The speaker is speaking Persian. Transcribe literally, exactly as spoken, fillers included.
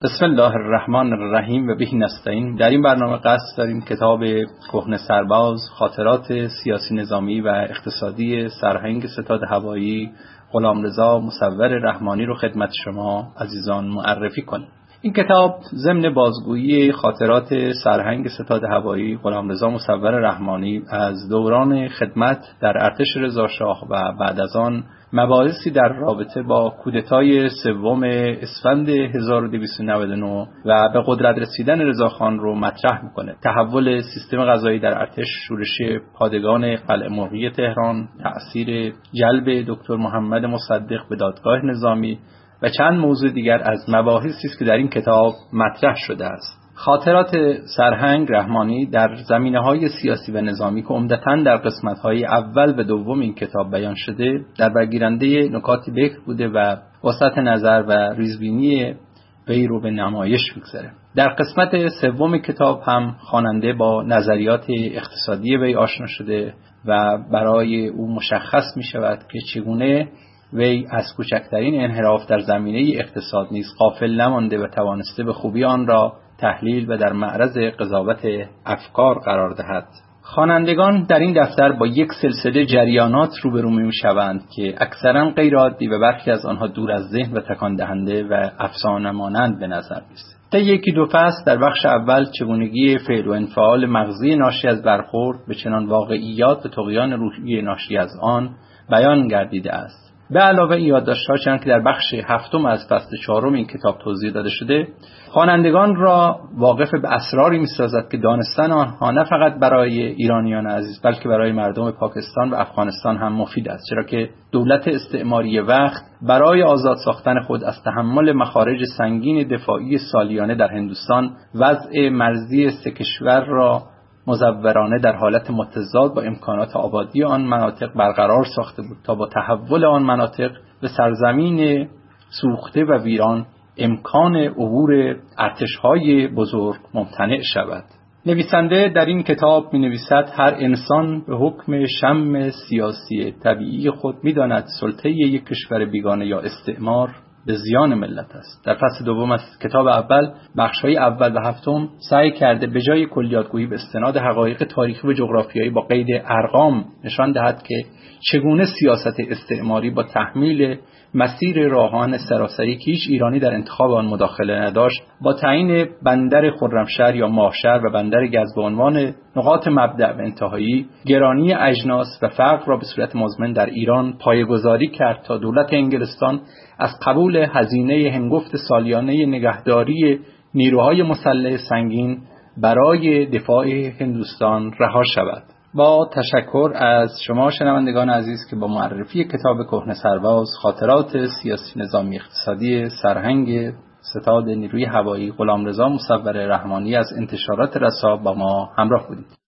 بسم الله الرحمن الرحیم و به نستعین. در این برنامه قصد داریم کتاب کهنه سرباز، خاطرات سیاسی نظامی و اقتصادی سرهنگ ستاد هوایی غلامرضا مصور رحمانی رو خدمت شما عزیزان معرفی کنیم. این کتاب ضمن بازگویی خاطرات سرهنگ ستاد هوایی غلامرضا مصور رحمانی از دوران خدمت در ارتش رضاشاه و بعد از آن مباحثی در رابطه با کودتای سوم اسفند هزار و دویست و نود و نه و به قدرت رسیدن رضاخان رو مطرح میکنه. تحول سیستم قضایی در ارتش، شورش پادگان قلعه مرغی تهران، تأثیر جلب دکتر محمد مصدق به دادگاه نظامی و چند موضوع دیگر از مباحثی است که در این کتاب مطرح شده است. خاطرات سرهنگ رحمانی در زمینه‌های سیاسی و نظامی که عمدتاً در قسمت‌های اول و دوم این کتاب بیان شده، در برگیرنده نکاتی بکر بوده و وسعت نظر و ریزبینی وی رو به نمایش می‌گذاره. در قسمت سوم کتاب هم خواننده با نظریات اقتصادی وی آشنا شده و برای او مشخص می‌شود که چگونه وی از کوچکترین انحراف در زمینه اقتصاد نیز غافل نمانده و توانسته به خوبی آن را تحلیل و در معرض قضاوت افکار قرار دهد. خوانندگان در این دفتر با یک سلسله جریانات روبرو می‌شوند که اکثرا غیر عادی و برخی از آنها دور از ذهن و تکان دهنده و افسانه مانند به نظر می‌رسند. تا یکی دو فصل در بخش اول چگونگی فعل و انفعال مغزی ناشی از برخورد به چنان واقعیات و طغیان روحی ناشی از آن بیان گردیده است. به علاوه این یادداشت‌ها چنانکه که در بخش هفتم از فصل چهارم این کتاب توضیح داده شده، خوانندگان را واقف به اسراری می‌سازد که دانستن آنها نه فقط برای ایرانیان عزیز بلکه برای مردم پاکستان و افغانستان هم مفید است، چرا که دولت استعماری وقت برای آزاد ساختن خود از تحمل مخارج سنگین دفاعی سالیانه در هندوستان وضع مرزی سه کشور را مزورانه در حالت متضاد با امکانات آبادی آن مناطق برقرار ساخته بود تا با تحول آن مناطق به سرزمین سوخته و ویران امکان عبور ارتش‌های بزرگ ممتنع شود. نویسنده در این کتاب می‌نویسد هر انسان به حکم شم سیاسی طبیعی خود می‌داند سلطه یک کشور بیگانه یا استعمار به زیان ملت است. در فصل دوم از کتاب اول بخش‌های اول و هفتم سعی کرده به جای کلیات‌گویی به استناد حقایق تاریخی و جغرافیایی با قید ارقام نشان دهد که چگونه سیاست استعماری با تحمیل مسیر راهان سراسری که هیچ ایرانی در انتخاب آن مداخله نداشت، با تعیین بندر خرمشهر یا ماهشهر و بندر گز به عنوان نقاط مبدأ و انتهایی، گرانی اجناس و فقر را به صورت مزمن در ایران پایه‌گذاری کرد تا دولت انگلستان از قبول هزینه هنگفت سالیانه نگهداری نیروهای مسلح سنگین برای دفاع هندوستان رها شود. با تشکر از شما شنوندگان عزیز که با معرفی کتاب کهنه سرباز، خاطرات سیاسی نظامی اقتصادی سرهنگ ستاد نیروی هوایی غلامرضا مصور رحمانی از انتشارات رسا با ما همراه بودید.